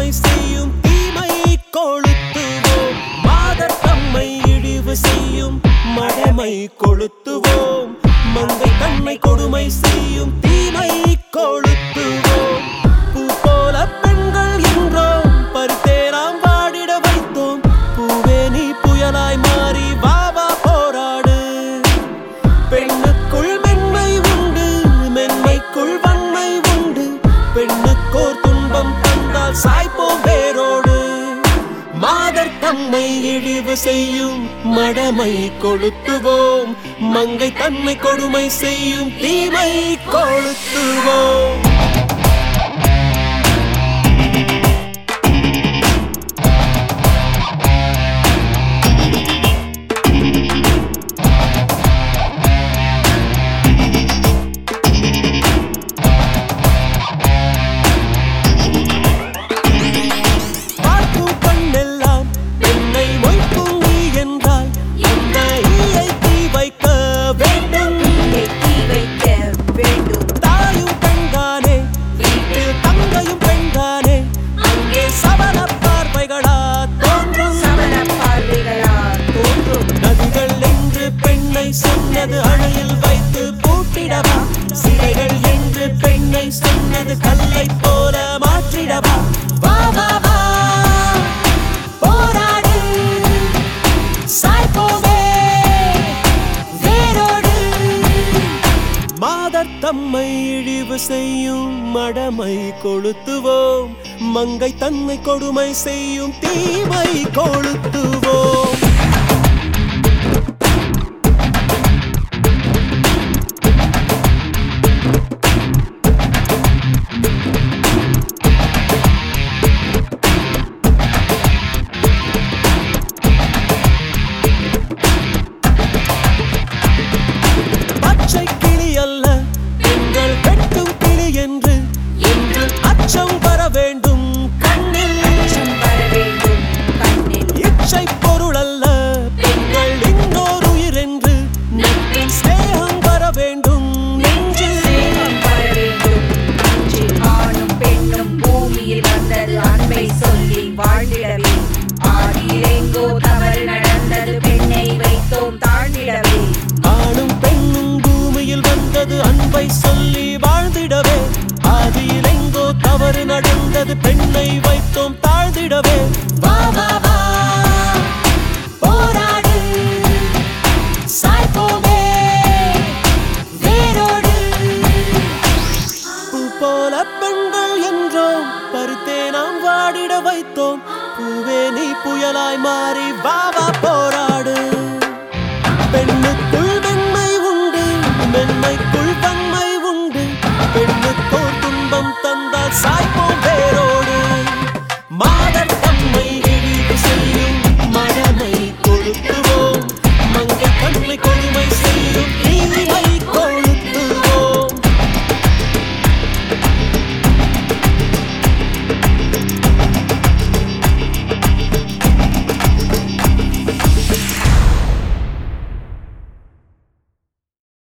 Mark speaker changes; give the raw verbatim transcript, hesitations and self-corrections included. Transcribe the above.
Speaker 1: கொடுமை செய்யும் தீமை கொளுத்துவோம். மாதர் தம்மை இழிவு செய்யும் மடமை கொளுத்துவோம். மங்கை தன்னை கொடுமை செய்யும் தீமை கொளுத்துவோம். பூ போல பெண்கள் என்றோம், பருத்தேராம் வாடிட வைத்தோம். பூவே நீ புயலாய் மாறி வாவா போராடு. பெண்ணுக்குள் மென்மை உண்டு, மென்மைக்குள் வன்மை உண்டு. பெண்ணுக்கோர் துன்பம் தந்தால் சாய்ப்போம் வேரோடு. மாதர் தம்மை இழிவு செய்யும் மடமை கொளுத்துவோம். மங்கை தன்னை கொடுமை செய்யும் தீமை கொளுத்துவோம். சொன்னது அணையில் வைத்து பூட்டிடவா, சிலைகள் என்று பெண்ணை சொன்னது கல்லை போல மாற்றிடவா. வா வா வா போராடு, சாய்ப்போவே வேரோடு. மாதர் தம்மை இழிவு செய்யும் மடமை கொளுத்துவோம். மங்கை தன்னை கொடுமை செய்யும் தீமை கொளுத்துவோம். அல்ல எங்கள் வெட்டும் கிளி என்று என்று அச்சம் வர வேண்டும் கண்ணில். இச்சை பொருள் அல்ல பெண்கள் இன்னொரு உயிர் என்று ஸ்நேகம் வர வேண்டும் நெஞ்சில்.
Speaker 2: ஆணும் பெண்ணும் பூமியில் வந்தது அன்பை சொல்லி வாழ்ந்திடவே. ஆதியில் எங்கோ தவறு நடந்தது, பெண்ணை வைத்தோம் தாழ்ந்திடவே.
Speaker 1: ஆணும் பெண்ணும் வந்தது அன்பை சொல்லி வாழ்ந்திடவே. ஆதியில் எங்கோ தவறு நடந்தது, பெண்ணை வைத்தோம் தாழ்ந்திடவே. வா வா வா போராடு, சாய்ப்போமே வேரோடு. பூ போல பெண்கள் என்றோம், பருத்தே நாம் வாடிட வைத்தோம். பூவே நீ புயலாய் மாறி வா வா போராடு. பெண்ணுக்குள் மென்மை உண்டு, மென்மைக்குள் வன்மை உண்டு. பெண்ணுக்கோர் துன்பம் தந்தால் சாய்ப்போம் வேரோடு.